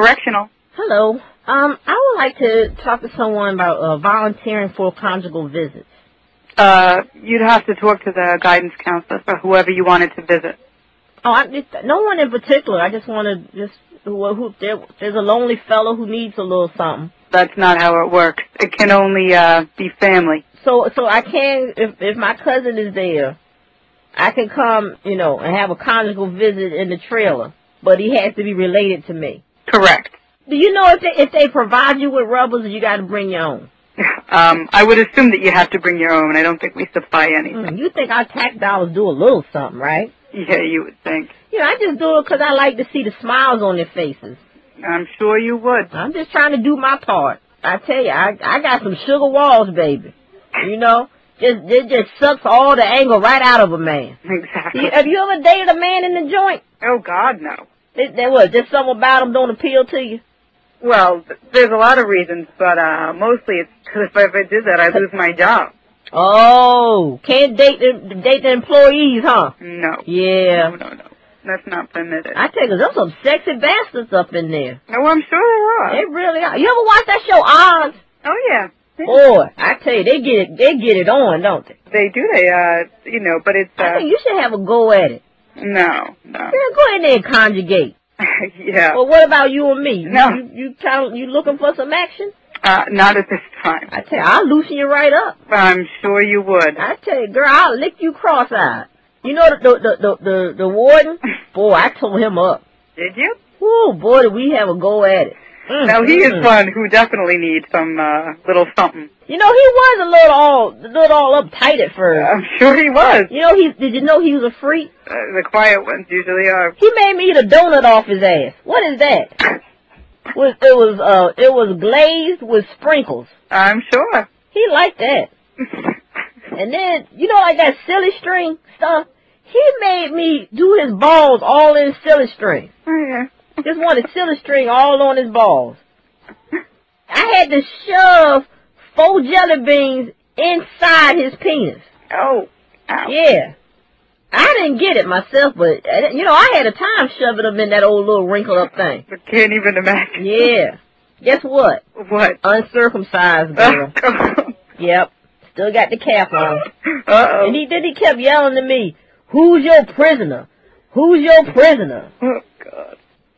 Correctional. Hello. I would like to talk to someone about volunteering for conjugal visits. You'd have to talk to the guidance counselor for whoever you wanted to visit. Oh, no one in particular. I just want to there's a lonely fellow who needs a little something. That's not how it works. It can only be family. So I can, if my cousin is there, I can come, and have a conjugal visit in the trailer, but he has to be related to me. Correct. Do you know if they provide you with rubbers, or you got to bring your own? I would assume that you have to bring your own. I don't think we supply anything. You think our tax dollars do a little something, right? Yeah, you would think. I just do it because I like to see the smiles on their faces. I'm sure you would. I'm just trying to do my part. I tell you, I got some sugar walls, baby. It just sucks all the anger right out of a man. Exactly. Have you ever dated a man in the joint? Oh, God, no. Just something about him don't appeal to you? Well, there's a lot of reasons, but mostly it's because if I ever did that, I'd lose my job. Oh, can't date the employees, huh? No. Yeah. No. That's not permitted. I tell you, there's some sexy bastards up in there. Oh, I'm sure there are. They really are. You ever watch that show, Oz? Oh, yeah. Boy, I tell you, they get it on, don't they? They do, but it's, I think you should have a go at it. No. Yeah, go in there and conjugate. Yeah. Well, what about you and me? No. You looking for some action? Not at this time. I tell you, I'll loosen you right up. I'm sure you would. I tell you, girl, I'll lick you cross-eyed. You know the warden? Boy, I tore him up. Did you? Woo, boy, did we have a go at it. Now, he is one who definitely needs some little something. He was a little all uptight at first. I'm sure he was. Did you know he was a freak? The quiet ones usually are. He made me eat a donut off his ass. What is that? It was glazed with sprinkles. I'm sure. He liked that. And then, like that silly string stuff, he made me do his balls all in silly string. Oh, yeah. Just wanted silly string all on his balls. I had to shove 4 jelly beans inside his penis. Oh. Ow. Yeah. I didn't get it myself, but, I had a time shoving them in that old little wrinkled up thing. I can't even imagine. Yeah. Guess what? What? Uncircumcised girl. Yep. Still got the cap on. Uh-oh. And he kept yelling to me, "Who's your prisoner? Who's your prisoner?" Oh, God.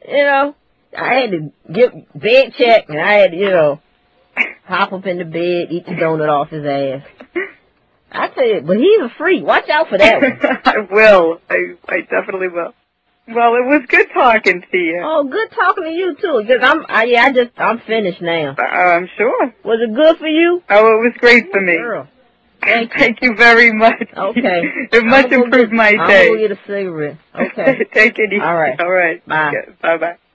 I had to get bed check, and I had to, hop up in the bed, eat the donut off his ass. I tell you, but he's a freak. Watch out for that one. I will. I definitely will. Well, it was good talking to you. Oh, good talking to you too. Cause I'm finished now. I'm sure. Was it good for you? Oh, it was great for me. Girl. Thank you. Thank you very much. Okay. It much improved my day. I'm gonna go get a cigarette. Okay. Take it easy. All right. All right. Bye. Yeah, bye-bye.